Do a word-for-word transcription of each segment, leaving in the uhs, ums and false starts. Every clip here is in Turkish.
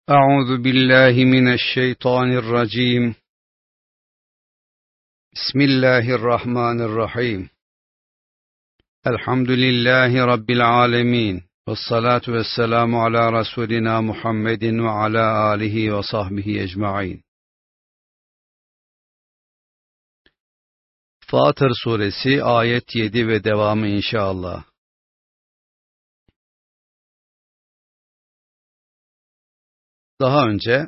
أعوذ بالله من الشيطان الرجيم. بسم الله الرحمن الرحيم. الحمد لله رب العالمين، والصلاة والسلام على رسولنا محمد وعلى آله وصحبه أجمعين. Fatır Suresi ayet yedi ve devamı inşallah. Daha önce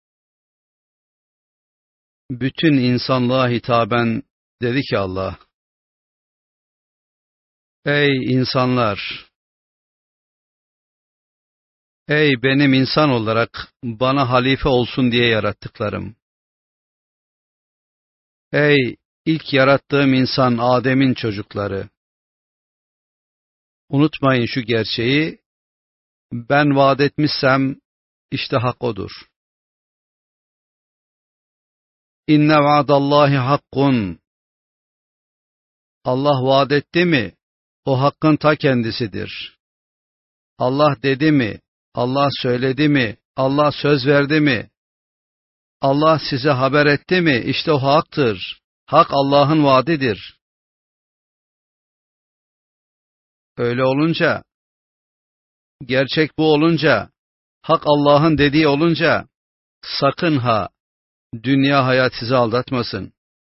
bütün insanlığa hitaben dedi ki Allah, ey insanlar, ey benim insan olarak bana halife olsun diye yarattıklarım, ey ilk yarattığım insan Adem'in çocukları, unutmayın şu gerçeği, ben vaat etmişsem işte hak odur. İnne vaadallahi hakkun. Allah vaat etti mi, o hakkın ta kendisidir. Allah dedi mi, Allah söyledi mi, Allah söz verdi mi, Allah size haber etti mi, işte o haktır. Hak Allah'ın vaadidir. Öyle olunca, gerçek bu olunca, hak Allah'ın dediği olunca, sakın ha, dünya hayat sizi aldatmasın.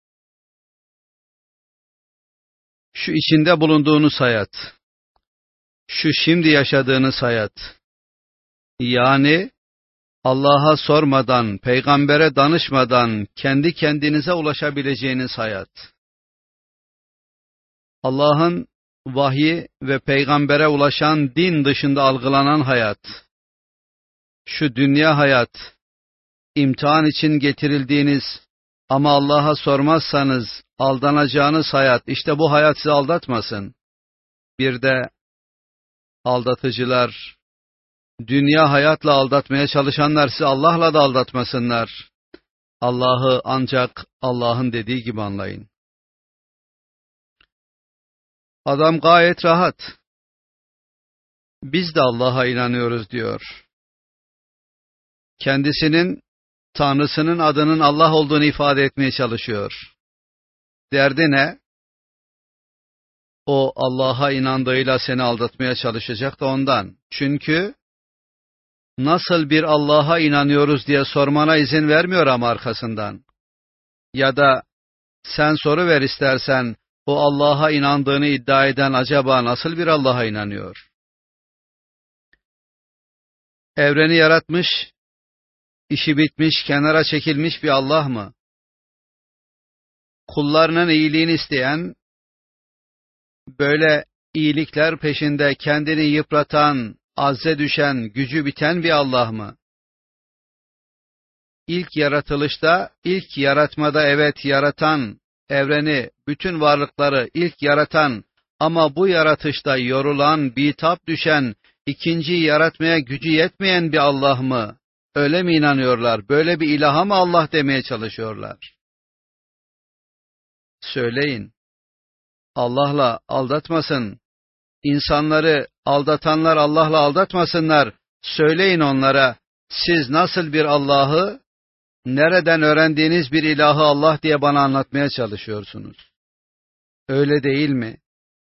Şu içinde bulunduğunuz hayat, şu şimdi yaşadığınız hayat, yani Allah'a sormadan, peygambere danışmadan kendi kendinize ulaşabileceğiniz hayat. Allah'ın vahyi ve peygambere ulaşan din dışında algılanan hayat. Şu dünya hayat, imtihan için getirildiğiniz ama Allah'a sormazsanız aldanacağınız hayat, işte bu hayat sizi aldatmasın. Bir de aldatıcılar, dünya hayatla aldatmaya çalışanlar sizi Allah'la da aldatmasınlar. Allah'ı ancak Allah'ın dediği gibi anlayın. Adam gayet rahat. Biz de Allah'a inanıyoruz diyor. Kendisinin, Tanrısının adının Allah olduğunu ifade etmeye çalışıyor. Derdi ne? O Allah'a inandığıyla seni aldatmaya çalışacak da ondan. Çünkü nasıl bir Allah'a inanıyoruz diye sormana izin vermiyor ama arkasından. Ya da sen soru ver istersen, o Allah'a inandığını iddia eden acaba nasıl bir Allah'a inanıyor? Evreni yaratmış, işi bitmiş, kenara çekilmiş bir Allah mı? Kullarının iyiliğini isteyen, böyle iyilikler peşinde kendini yıpratan, azze düşen, gücü biten bir Allah mı? İlk yaratılışta, ilk yaratmada evet yaratan, evreni, bütün varlıkları ilk yaratan ama bu yaratışta yorulan, bitap düşen, ikinciyi yaratmaya gücü yetmeyen bir Allah mı? Öyle mi inanıyorlar? Böyle bir ilaha mı Allah demeye çalışıyorlar? Söyleyin. Allah'la aldatmasın. İnsanları aldatanlar Allah'la aldatmasınlar. Söyleyin onlara, siz nasıl bir Allah'ı, nereden öğrendiğiniz bir ilahı Allah diye bana anlatmaya çalışıyorsunuz? Öyle değil mi?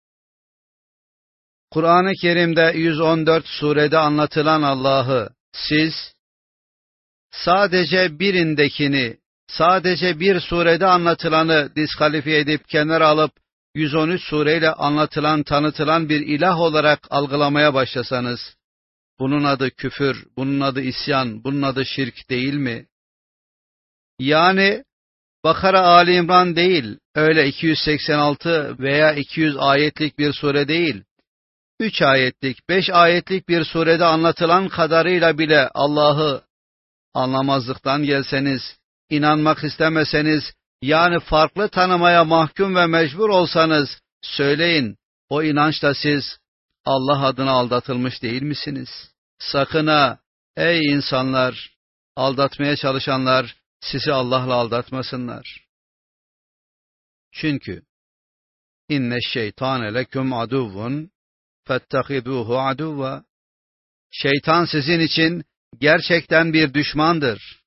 Kur'an-ı Kerim'de yüz on dört surede anlatılan Allah'ı siz sadece birindekini, sadece bir surede anlatılanı diskalifiye edip kenara alıp yüz on üç sureyle anlatılan, tanıtılan bir ilah olarak algılamaya başlasanız, bunun adı küfür, bunun adı isyan, bunun adı şirk değil mi? Yani Bakara, Ali İmran değil, öyle iki yüz seksen altı veya iki yüz ayetlik bir sure değil, üç ayetlik, beş ayetlik bir surede anlatılan kadarıyla bile Allah'ı anlamazlıktan gelseniz, inanmak istemeseniz, yani farklı tanımaya mahkum ve mecbur olsanız, söyleyin, o inançla siz Allah adına aldatılmış değil misiniz? Sakın ha, ey insanlar, aldatmaya çalışanlar, sizi Allah'la aldatmasınlar. Çünkü inne şeytane leküm aduvvun fettehiduhu aduvva. Şeytan sizin için gerçekten bir düşmandır.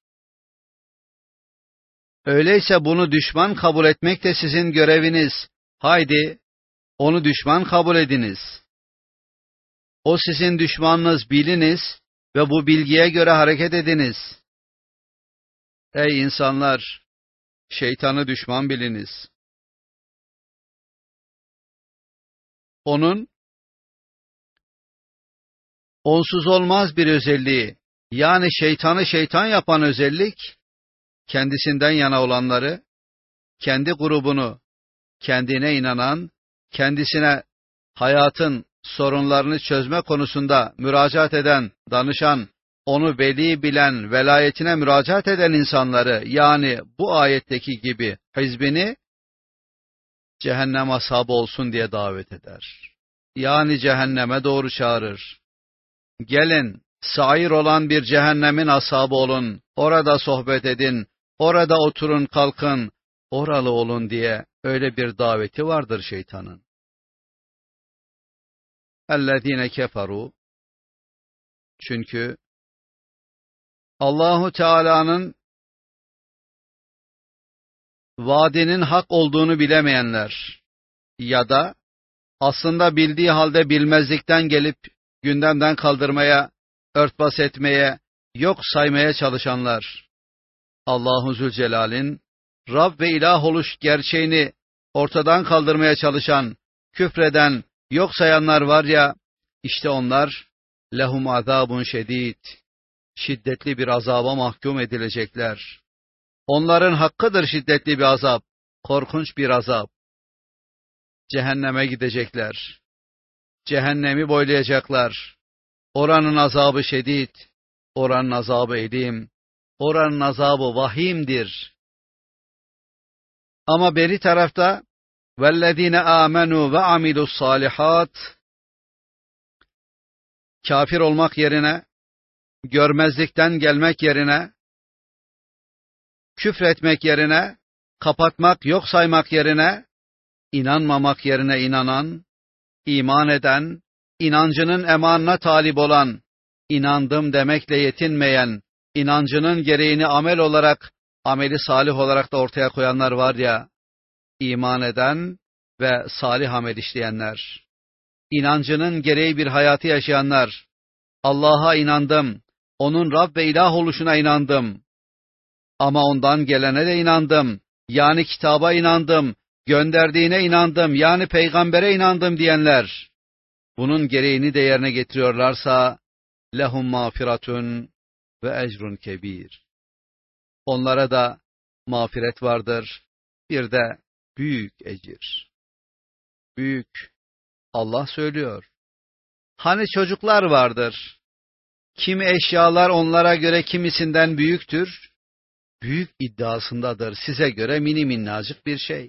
Öyleyse bunu düşman kabul etmek de sizin göreviniz. Haydi, onu düşman kabul ediniz. O sizin düşmanınız, biliniz ve bu bilgiye göre hareket ediniz. Ey insanlar, şeytanı düşman biliniz. Onun onsuz olmaz bir özelliği, yani şeytanı şeytan yapan özellik, kendisinden yana olanları, kendi grubunu, kendine inanan, kendisine hayatın sorunlarını çözme konusunda müracaat eden, danışan, onu veli bilen, velayetine müracaat eden insanları, yani bu ayetteki gibi hizbini, cehennem ashabı olsun diye davet eder. Yani cehenneme doğru çağırır. Gelin, sair olan bir cehennemin ashabı olun, orada sohbet edin, orada oturun kalkın, oralı olun diye öyle bir daveti vardır şeytanın. اَلَّذ۪ينَ كَفَرُوا Çünkü Allahu Teala'nın vaadinin hak olduğunu bilemeyenler ya da aslında bildiği halde bilmezlikten gelip gündemden kaldırmaya, örtbas etmeye, yok saymaya çalışanlar, Allahu Zülcelal'in Rab ve ilah oluş gerçeğini ortadan kaldırmaya çalışan, küfreden, yok sayanlar var ya, işte onlar lehum azabun şedid, şiddetli bir azaba mahkum edilecekler. Onların hakkıdır şiddetli bir azap, korkunç bir azap. Cehenneme gidecekler. Cehennemi boylayacaklar. Oranın azabı şedid, oranın azabı elim, oranın azabı vahimdir. Ama beri tarafta وَالَّذ۪ينَ آمَنُوا وَعَمِلُوا الصَّالِحَاتِ Kafir olmak yerine, görmezlikten gelmek yerine, küfretmek yerine, kapatmak, yok saymak yerine, inanmamak yerine inanan, iman eden, inancının emanına talip olan, inandım demekle yetinmeyen, inancının gereğini amel olarak, ameli salih olarak da ortaya koyanlar var ya, iman eden ve salih amel işleyenler, inancının gereği bir hayatı yaşayanlar, Allah'a inandım, onun Rab ve ilah oluşuna inandım, ama ondan gelene de inandım, yani kitaba inandım, gönderdiğine inandım, yani peygambere inandım diyenler, bunun gereğini de yerine getiriyorlarsa, lehum mağfiratun ve ecrun kebir. Onlara da mağfiret vardır, bir de büyük ecir. Büyük, Allah söylüyor. Hani çocuklar vardır, kimi eşyalar onlara göre kimisinden büyüktür, büyük iddiasındadır, size göre mini minnacık bir şey.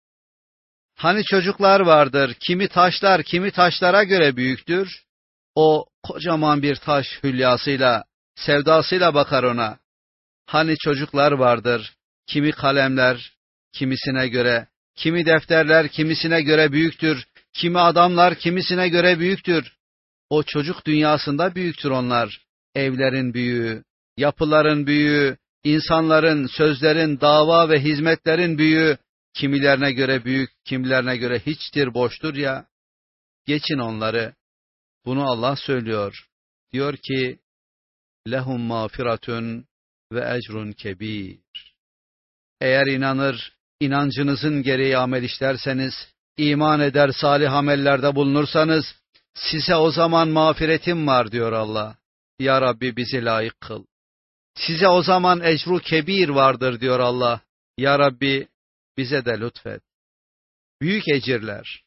Hani çocuklar vardır, kimi taşlar kimi taşlara göre büyüktür, o kocaman bir taş hülyasıyla, sevdasıyla bakar ona. Hani çocuklar vardır, kimi kalemler kimisine göre, kimi defterler kimisine göre büyüktür, kimi adamlar kimisine göre büyüktür. O çocuk dünyasında büyüktür onlar. Evlerin büyüğü, yapıların büyüğü, insanların, sözlerin, dava ve hizmetlerin büyüğü, kimilerine göre büyük, kimilerine göre hiçtir, boştur ya. Geçin onları. Bunu Allah söylüyor. Diyor ki, lehum mağfiratun ve ecrun kebir. Eğer inanır, inancınızın gereği amel işlerseniz, iman eder, salih amellerde bulunursanız, size o zaman mağfiretim var diyor Allah. Ya Rabbi bizi layık kıl. Size o zaman ecru kebir vardır diyor Allah. Ya Rabbi bize de lütfet. Büyük ecirler.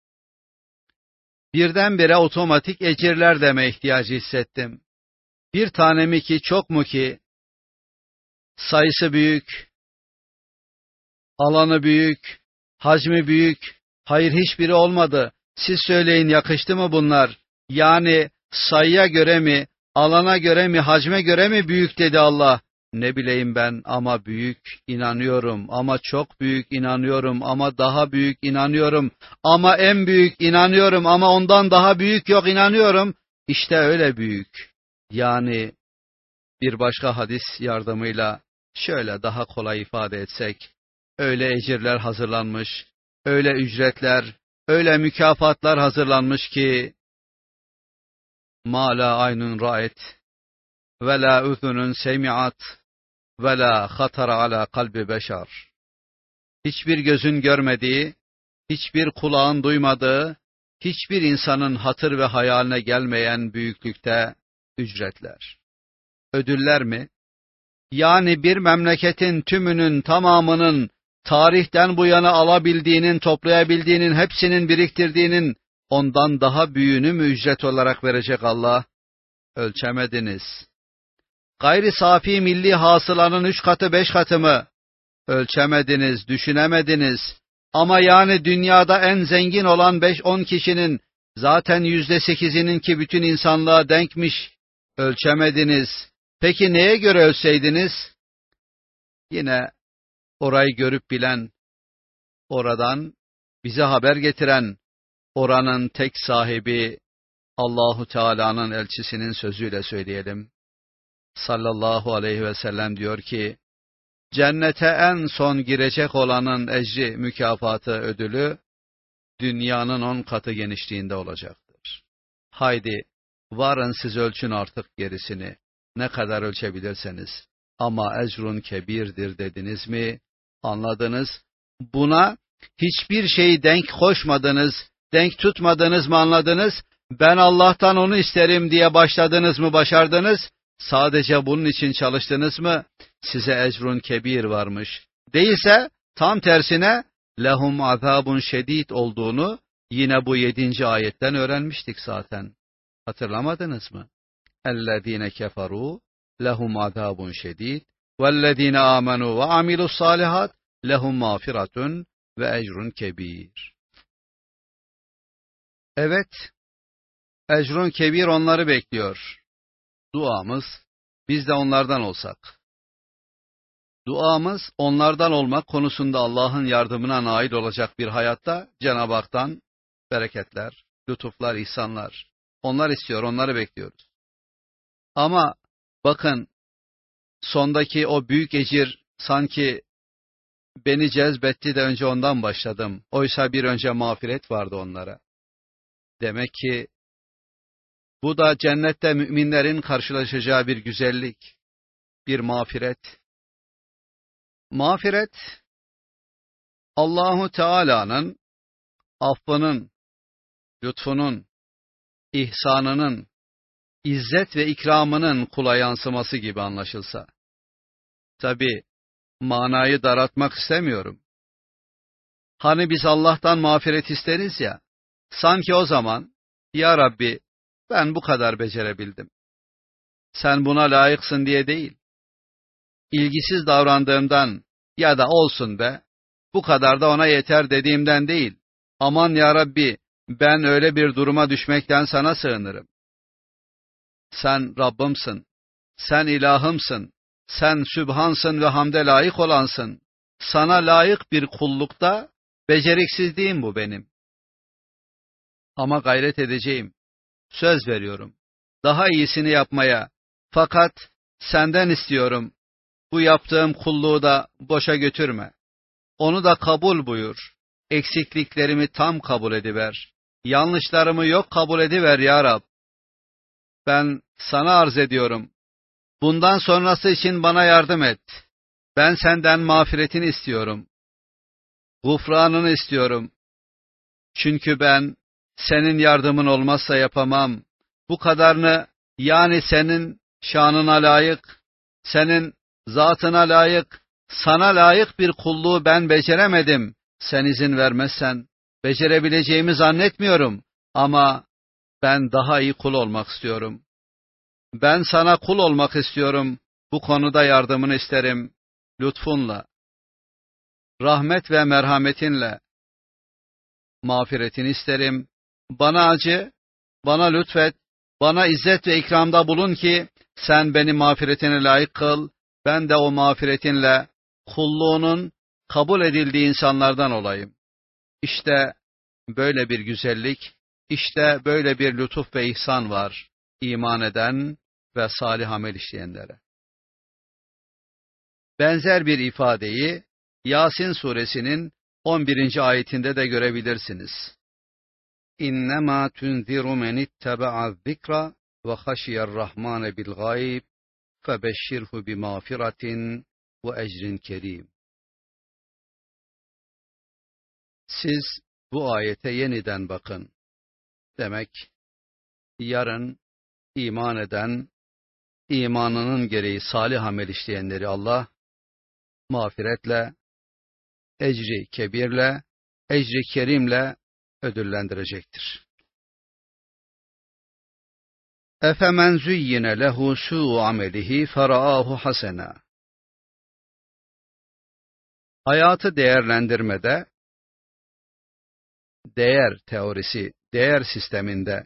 Birdenbire otomatik ecirler deme ihtiyacı hissettim. Bir tane mi ki, çok mu ki? Sayısı büyük, alanı büyük, hacmi büyük, hayır hiçbiri olmadı. Siz söyleyin, yakıştı mı bunlar? Yani sayıya göre mi, alana göre mi, hacme göre mi büyük dedi Allah. Ne bileyim ben, ama büyük inanıyorum, ama çok büyük inanıyorum, ama daha büyük inanıyorum, ama en büyük inanıyorum, ama ondan daha büyük yok inanıyorum. İşte öyle büyük. Yani Bir başka hadis yardımıyla şöyle daha kolay ifade etsek, öyle ecirler hazırlanmış, öyle ücretler, öyle mükafatlar hazırlanmış ki, مَا لَا عَيْنٌ رَأَتْ وَلَا اُذُنٌ سَمِعَتْ وَلَا خَطَرَ عَلَى قَلْبِ بَشَرٍ. Hiçbir gözün görmediği, hiçbir kulağın duymadığı, hiçbir insanın hatır ve hayaline gelmeyen büyüklükte ücretler. Ödüller mi? Yani bir memleketin tümünün, tamamının, tarihten bu yana alabildiğinin, toplayabildiğinin, hepsinin biriktirdiğinin, ondan daha büyüğünü mü ücret olarak verecek Allah? Ölçemediniz. Gayri safi milli hasılanın üç katı, beş katı mı? Ölçemediniz, düşünemediniz. Ama yani dünyada en zengin olan beş on kişinin, zaten yüzde sekizinin ki bütün insanlığa denkmiş, ölçemediniz. Peki neye göre ölçseydiniz? Yine orayı görüp bilen, oradan bize haber getiren, oranın tek sahibi Allahu Teala'nın elçisinin sözüyle söyleyelim. Sallallahu aleyhi ve sellem diyor ki, cennete en son girecek olanın ecri, mükafatı, ödülü, dünyanın on katı genişliğinde olacaktır. Haydi, varın siz ölçün artık gerisini, ne kadar ölçebilirseniz. Ama ecrun kebirdir dediniz mi, anladınız. Buna hiçbir şeyi denk koşmadınız, denk tutmadınız mı anladınız. Ben Allah'tan onu isterim diye başladınız mı başardınız. Sadece bunun için çalıştınız mı, size ecrun kebir varmış. Değilse tam tersine lehum azabun şedid olduğunu yine bu yedinci ayetten öğrenmiştik zaten. Hatırlamadınız mı? اَلَّذ۪ينَ كَفَرُوا لَهُمْ عَذَابٌ شَد۪يدٌ وَالَّذ۪ينَ آمَنُوا وَعَمِلُوا الصَّالِحَاتِ لَهُمْ مَغْفِرَةٌ وَاَجْرٌ كَب۪يرٌ. Evet, ecrun kebir onları bekliyor. Duamız, biz de onlardan olsak. Duamız, onlardan olmak konusunda Allah'ın yardımına nail olacak bir hayatta Cenab-ı Hak'tan bereketler, lütuflar, ihsanlar. Onlar istiyor, onları bekliyoruz. Ama bakın, sondaki o büyük ecir sanki beni cezbetti de önce ondan başladım. Oysa bir önce mağfiret vardı onlara. Demek ki bu da cennette müminlerin karşılaşacağı bir güzellik, bir mağfiret. Mağfiret, Allahu Teala'nın affının, lütfunun, ihsanının, izzet ve ikramının kula yansıması gibi anlaşılsa. Tabi manayı daraltmak istemiyorum. Hani biz Allah'tan mağfiret isteriz ya, sanki o zaman, ya Rabbi ben bu kadar becerebildim. Sen buna layıksın diye değil. İlgisiz davrandığımdan ya da olsun be, bu kadar da ona yeter dediğimden değil. Aman ya Rabbi, ben öyle bir duruma düşmekten sana sığınırım. Sen Rabbimsin, sen ilahımsın, sen Sübhansın ve hamde layık olansın. Sana layık bir kullukta beceriksizliğim bu benim. Ama gayret edeceğim, söz veriyorum, daha iyisini yapmaya. Fakat senden istiyorum, bu yaptığım kulluğu da boşa götürme. Onu da kabul buyur. Eksikliklerimi tam kabul ediver. Yanlışlarımı yok kabul ediver ya Rab. Ben sana arz ediyorum. Bundan sonrası için bana yardım et. Ben senden mağfiretini istiyorum. Gufranını istiyorum. Çünkü ben senin yardımın olmazsa yapamam. Bu kadarını, yani senin şanına layık, senin zatına layık, sana layık bir kulluğu ben beceremedim. Sen izin vermezsen becerebileceğimi zannetmiyorum. Ama ben daha iyi kul olmak istiyorum. Ben sana kul olmak istiyorum. Bu konuda yardımını isterim. Lütfunla, rahmet ve merhametinle, mağfiretini isterim. Bana acı, bana lütfet, bana izzet ve ikramda bulun ki sen beni mağfiretine layık kıl. Ben de o mağfiretinle kulluğunun kabul edildiği insanlardan olayım. İşte böyle bir güzellik, işte böyle bir lütuf ve ihsan var iman eden ve salih amel işleyenlere. Benzer bir ifadeyi Yasin suresinin on birinci ayetinde de görebilirsiniz. İnnemâ tunziru men itteba'a zikra ve haşiyerrahmâne bil gayb febeşşirhu bimağfiretin ve ecrin kerim. Siz bu ayete yeniden bakın. Demek yarın iman eden, imanının gereği salih amel işleyenleri Allah mağfiretle, ecri kebirle, ecri kerimle ödüllendirecektir. Efemen zuyyine lehu su'u amelihi feraahu hasena. Hayatı değerlendirmede, değer teorisi, değer sisteminde,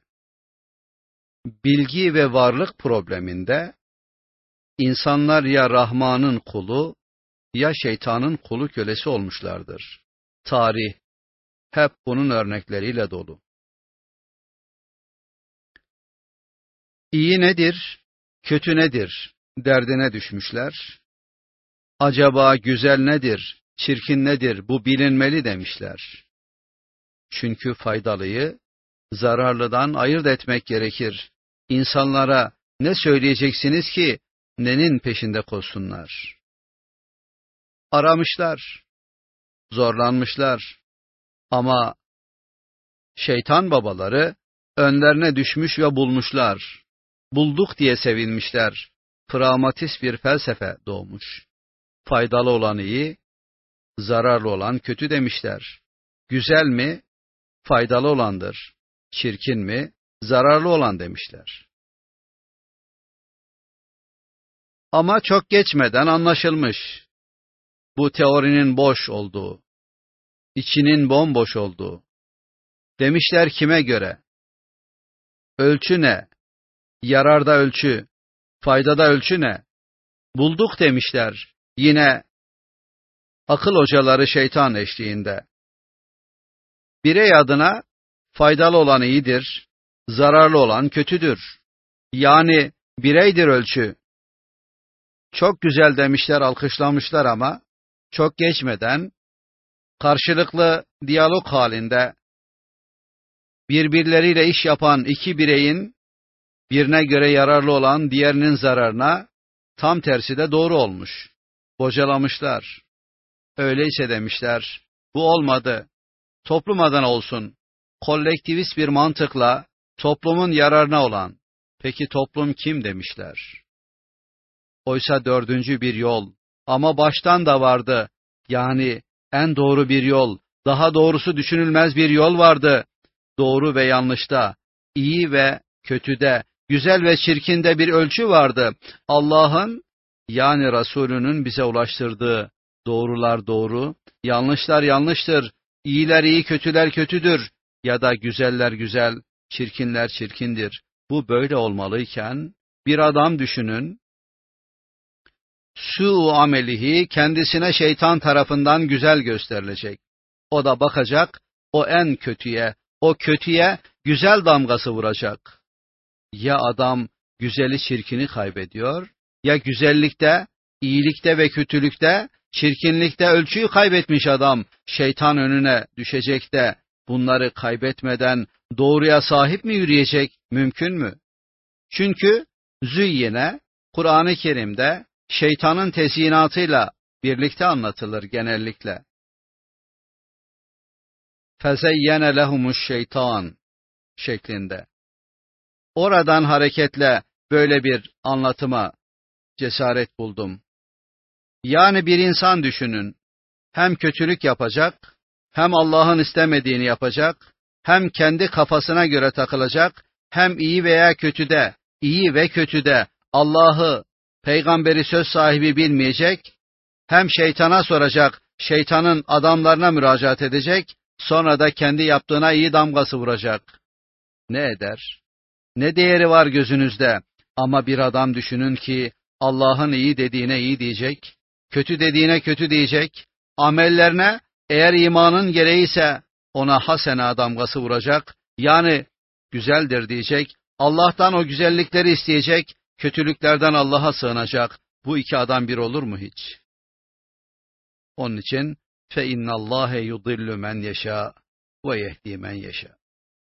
bilgi ve varlık probleminde, insanlar ya Rahman'ın kulu, ya şeytanın kulu kölesi olmuşlardır. Tarih hep bunun örnekleriyle dolu. İyi nedir, kötü nedir derdine düşmüşler. Acaba güzel nedir, çirkin nedir bu bilinmeli demişler. Çünkü faydalıyı zararlıdan ayırt etmek gerekir. İnsanlara ne söyleyeceksiniz ki nenin peşinde koşsunlar? Aramışlar, zorlanmışlar ama şeytan babaları önlerine düşmüş ve bulmuşlar. Bulduk diye sevinmişler. Pragmatist bir felsefe doğmuş. Faydalı olan iyi, zararlı olan kötü demişler. Güzel mi? Faydalı olandır. Çirkin mi? Zararlı olan demişler. Ama çok geçmeden anlaşılmış. Bu teorinin boş olduğu, içinin bomboş olduğu. Demişler kime göre? Ölçü ne? Yararda ölçü, faydada ölçü ne? Bulduk demişler. Yine akıl hocaları şeytan eşliğinde. Birey adına faydalı olan iyidir, zararlı olan kötüdür. Yani bireydir ölçü. Çok güzel demişler, alkışlamışlar ama çok geçmeden karşılıklı diyalog halinde birbirleriyle iş yapan iki bireyin birine göre yararlı olan diğerinin zararına tam tersi de doğru olmuş. Bocalamışlar. Öyleyse demişler, bu olmadı. Toplum adına olsun. Kolektivist bir mantıkla toplumun yararına olan. Peki toplum kim demişler? Oysa dördüncü bir yol. Ama baştan da vardı. Yani en doğru bir yol. Daha doğrusu düşünülmez bir yol vardı. Doğru ve yanlışta, iyi ve kötüde, güzel ve çirkinde bir ölçü vardı. Allah'ın yani Resulünün bize ulaştırdığı doğrular doğru, yanlışlar yanlıştır, iyiler iyi, kötüler kötüdür ya da güzeller güzel, çirkinler çirkindir. Bu böyle olmalıyken bir adam düşünün, su amelihi kendisine şeytan tarafından güzel gösterilecek. O da bakacak, o en kötüye, o kötüye güzel damgası vuracak. Ya adam güzeli çirkini kaybediyor, ya güzellikte, iyilikte ve kötülükte, çirkinlikte ölçüyü kaybetmiş adam, şeytan önüne düşecek de bunları kaybetmeden doğruya sahip mi yürüyecek, mümkün mü? Çünkü züyyine, Kur'an-ı Kerim'de şeytanın tezyinatıyla birlikte anlatılır genellikle. فَزَيَّنَ لَهُمُ şeytan şeklinde. Oradan hareketle böyle bir anlatıma cesaret buldum. Yani bir insan düşünün, hem kötülük yapacak, hem Allah'ın istemediğini yapacak, hem kendi kafasına göre takılacak, hem iyi veya kötüde, iyi ve kötüde Allah'ı, peygamberi söz sahibi bilmeyecek, hem şeytana soracak, şeytanın adamlarına müracaat edecek, sonra da kendi yaptığına iyi damgası vuracak. Ne eder? Ne değeri var gözünüzde? Ama bir adam düşünün ki Allah'ın iyi dediğine iyi diyecek, kötü dediğine kötü diyecek, amellerine eğer imanın gereği ise ona hasena damgası vuracak, yani güzeldir diyecek, Allah'tan o güzellikleri isteyecek, kötülüklerden Allah'a sığınacak. Bu iki adam bir olur mu hiç? Onun için fe innallâhe yudillu men yeşâ ve yehdi men yeşâ.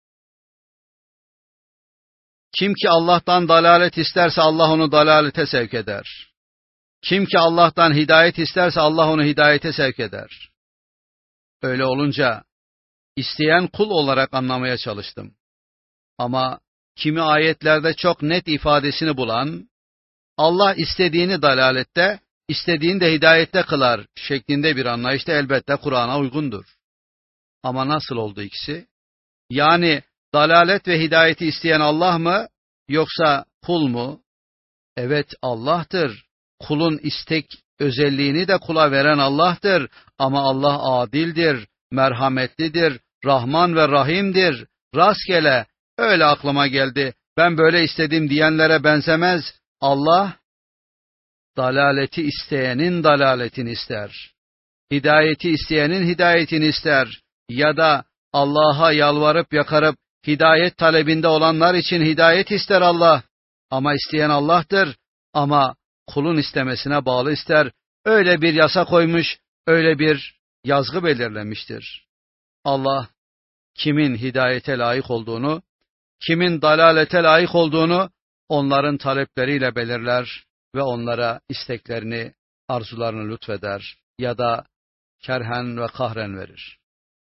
Kim ki Allah'tan dalalet isterse Allah onu dalalete sevk eder. Kim ki Allah'tan hidayet isterse Allah onu hidayete sevk eder. Öyle olunca isteyen kul olarak anlamaya çalıştım. Ama kimi ayetlerde çok net ifadesini bulan, Allah istediğini dalalette, istediğini de hidayette kılar şeklinde bir anlayışta elbette Kur'an'a uygundur. Ama nasıl oldu ikisi? Yani dalalet ve hidayeti isteyen Allah mı, yoksa kul mu? Evet, Allah'tır. Kulun istek özelliğini de kula veren Allah'tır. Ama Allah adildir, merhametlidir, Rahman ve Rahim'dir. Rastgele, öyle aklıma geldi, ben böyle istedim diyenlere benzemez. Allah, dalaleti isteyenin dalaletini ister. Hidayeti isteyenin hidayetini ister. Ya da Allah'a yalvarıp yakarıp hidayet talebinde olanlar için hidayet ister Allah. Ama isteyen Allah'tır. Ama kulun istemesine bağlı ister. Öyle bir yasa koymuş, öyle bir yazgı belirlemiştir. Allah, kimin hidayete layık olduğunu, kimin dalalete layık olduğunu onların talepleriyle belirler ve onlara isteklerini, arzularını lütfeder ya da kerhen ve kahren verir.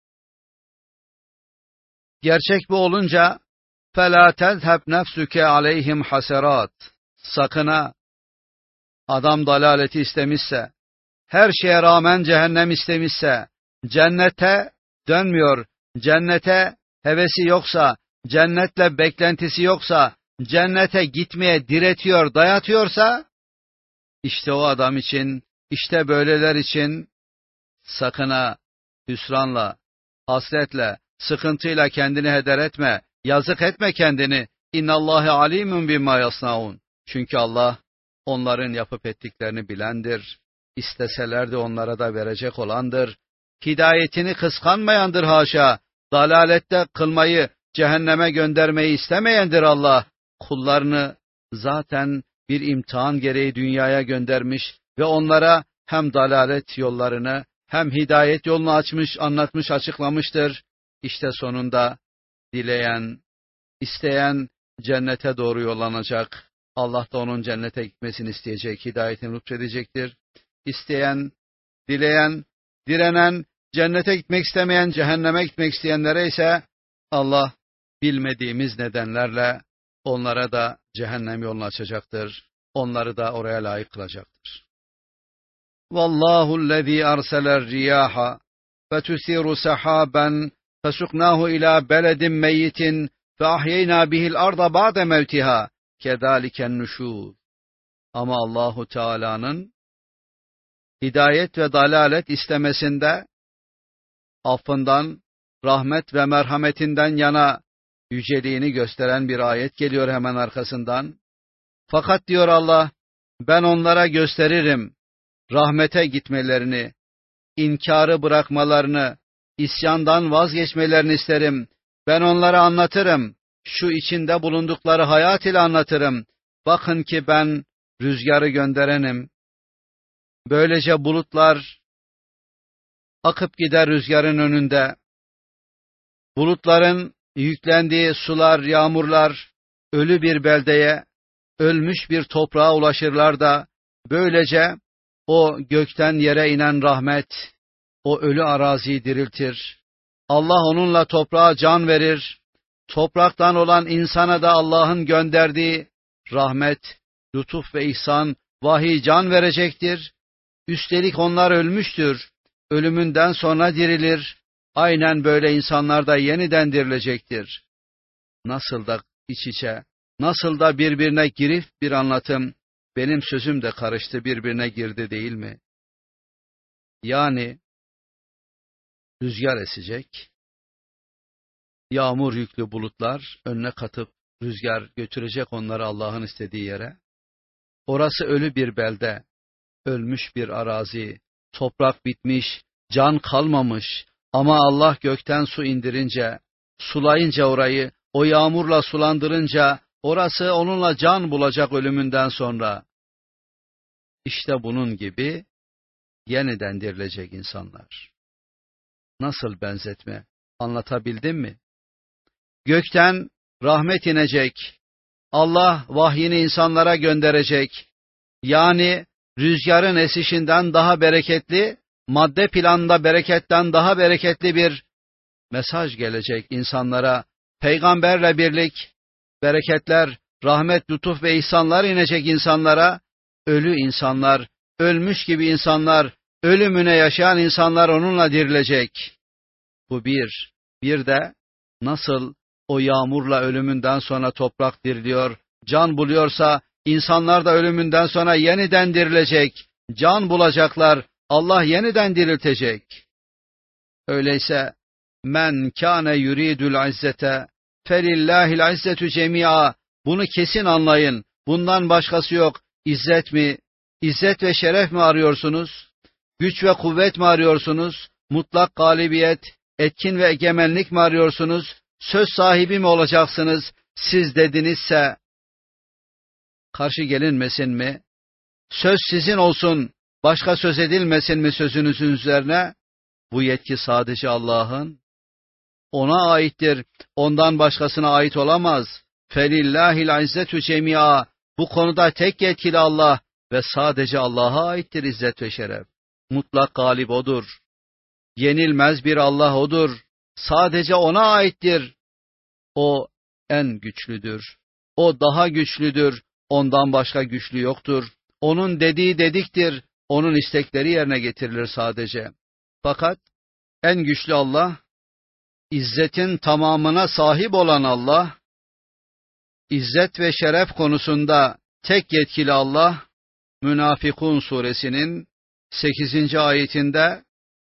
Gerçek bu olunca فَلَا تَذْهَبْ نَفْسُكَ عَلَيْهِمْ حَسَرَاتٍ. Sakın ha, adam dalaleti istemişse, her şeye rağmen cehennem istemişse, cennete dönmüyor, cennete hevesi yoksa, cennetle beklentisi yoksa, cennete gitmeye diretiyor, dayatıyorsa, işte o adam için, işte böyleler için sakın ha, hüsranla, hasretle, sıkıntıyla kendini heder etme, yazık etme kendini. İnnallâhe alîmün bimâ yasnaûn. Çünkü Allah onların yapıp ettiklerini bilendir. İsteseler de onlara da verecek olandır. Hidayetini kıskanmayandır haşa. Dalalette kılmayı, cehenneme göndermeyi istemeyendir Allah. Kullarını zaten bir imtihan gereği dünyaya göndermiş ve onlara hem dalalet yollarını hem hidayet yolunu açmış, anlatmış, açıklamıştır. İşte sonunda dileyen, isteyen cennete doğru yollanacak. Allah da onun cennete gitmesini isteyecek, hidayetini lütfedecektir. İsteyen, dileyen, direnen, cennete gitmek istemeyen, cehenneme gitmek isteyenlere ise Allah bilmediğimiz nedenlerle onlara da cehennem yolunu açacaktır. Onları da oraya layık kılacaktır. Vallahu'llezî arseler riyaha fetusiru sahaben fesuknahu ila beledin meyyitin feahyeyna bihil arda ba'de mevtiha kedâliken nuşûr. Ama Allahu Teala'nın hidayet ve dalalet istemesinde affından, rahmet ve merhametinden yana yüceliğini gösteren bir ayet geliyor hemen arkasından. Fakat diyor Allah, ben onlara gösteririm rahmete gitmelerini, inkarı bırakmalarını, isyandan vazgeçmelerini isterim. Ben onlara anlatırım, şu içinde bulundukları hayat ile anlatırım. Bakın ki ben rüzgarı gönderenim. Böylece bulutlar akıp gider rüzgarın önünde. Bulutların yüklendiği sular, yağmurlar ölü bir beldeye, ölmüş bir toprağa ulaşırlar da böylece o gökten yere inen rahmet o ölü araziyi diriltir. Allah onunla toprağa can verir. Topraktan olan insana da Allah'ın gönderdiği rahmet, lütuf ve ihsan, vahiy can verecektir. Üstelik onlar ölmüştür. Ölümünden sonra dirilir. Aynen böyle insanlar da yeniden dirilecektir. Nasıl da iç içe, nasıl da birbirine girif bir anlatım, benim sözüm de karıştı, birbirine girdi değil mi? Yani rüzgar esecek, yağmur yüklü bulutlar önüne katıp rüzgar götürecek onları Allah'ın istediği yere. Orası ölü bir belde, ölmüş bir arazi, toprak bitmiş, can kalmamış ama Allah gökten su indirince, sulayınca orayı, o yağmurla sulandırınca orası onunla can bulacak ölümünden sonra. İşte bunun gibi yeniden dirilecek insanlar. Nasıl benzetme? Anlatabildim mi? Gökten rahmet inecek, Allah vahyini insanlara gönderecek, yani rüzgarın esişinden daha bereketli, madde planında bereketten daha bereketli bir mesaj gelecek insanlara, peygamberle birlik, bereketler, rahmet, lütuf ve ihsanlar inecek insanlara, ölü insanlar, ölmüş gibi insanlar, ölümüne yaşayan insanlar onunla dirilecek. Bu bir. Bir de nasıl o yağmurla ölümünden sonra toprak diriliyor, can buluyorsa insanlar da ölümünden sonra yeniden dirilecek, can bulacaklar, Allah yeniden diriltecek. Öyleyse men kâne yuridul izzete felillahil izzetu cemia, bunu kesin anlayın. Bundan başkası yok. İzzet mi, İzzet ve şeref mi arıyorsunuz? Güç ve kuvvet mi arıyorsunuz? Mutlak galibiyet, etkin ve egemenlik mi arıyorsunuz? Söz sahibi mi olacaksınız? Siz dedinizse karşı gelinmesin mi? Söz sizin olsun, başka söz edilmesin mi sözünüzün üzerine? Bu yetki sadece Allah'ın. Ona aittir, ondan başkasına ait olamaz. Felillahil izzetu cemia. Bu konuda tek yetkili Allah ve sadece Allah'a aittir izzet ve şeref. Mutlak galip O'dur. Yenilmez bir Allah O'dur. Sadece O'na aittir. O en güçlüdür. O daha güçlüdür. Ondan başka güçlü yoktur. Onun dediği dediktir. Onun istekleri yerine getirilir sadece. Fakat en güçlü Allah, İzzetin tamamına sahip olan Allah, İzzet ve şeref konusunda tek yetkili Allah, Münafikun suresinin sekizinci ayetinde,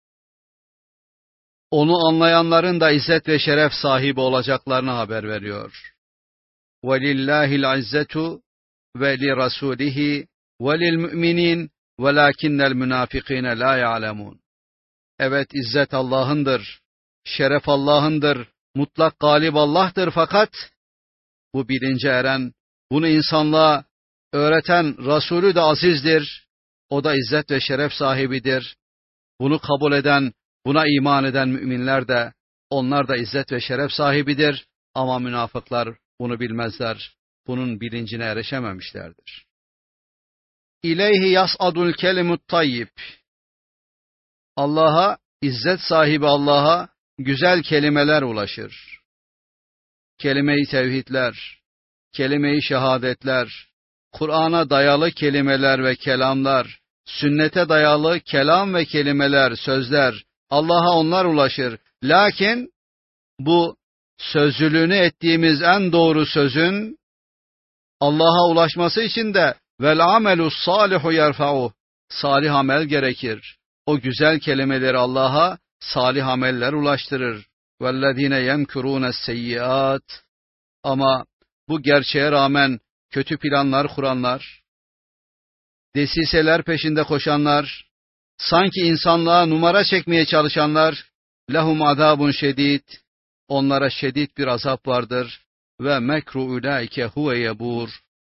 onu anlayanların da izzet ve şeref sahibi olacaklarını haber veriyor. وَلِلَّهِ الْعِزَّةُ وَلِرَسُولِهِ وَلِلْمُؤْمِنِينَ وَلَاكِنَّ الْمُنَافِقِينَ لَا يَعْلَمُونَ. Evet, izzet Allah'ındır, şeref Allah'ındır, mutlak galip Allah'tır, fakat bu bilince eren, bunu insanlığa öğreten Resulü de azizdir, o da izzet ve şeref sahibidir. Bunu kabul eden, buna iman eden müminler de, onlar da izzet ve şeref sahibidir, ama münafıklar bunu bilmezler, bunun bilincine erişememişlerdir. İleyhi yas'adul kelimut tayyib. Allah'a, izzet sahibi Allah'a güzel kelimeler ulaşır. Kelime-i tevhidler, kelime-i şehadetler, Kur'an'a dayalı kelimeler ve kelamlar, sünnete dayalı kelam ve kelimeler, sözler, Allah'a onlar ulaşır. Lakin bu sözlülüğünü ettiğimiz en doğru sözün Allah'a ulaşması için de vel amelus salihu yerfa'u, salih amel gerekir. O güzel kelimeleri Allah'a salih ameller ulaştırır. Vellezine yemkurûnes seyyiat. Ama bu gerçeğe rağmen kötü planlar kuranlar, desiseler peşinde koşanlar, sanki insanlığa numara çekmeye çalışanlar, lehum azabun şedid, onlara şedid bir azap vardır ve mekru ulaike huve yebur.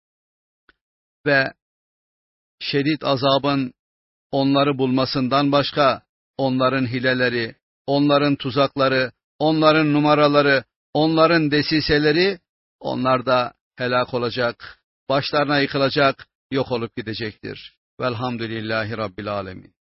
Ve şedid azabın onları bulmasından başka, onların hileleri, onların tuzakları, onların numaraları, onların desiseleri, onlar da helak olacak, başlarına yıkılacak, yok olup gidecektir. Velhamdülillahi Rabbil alemin.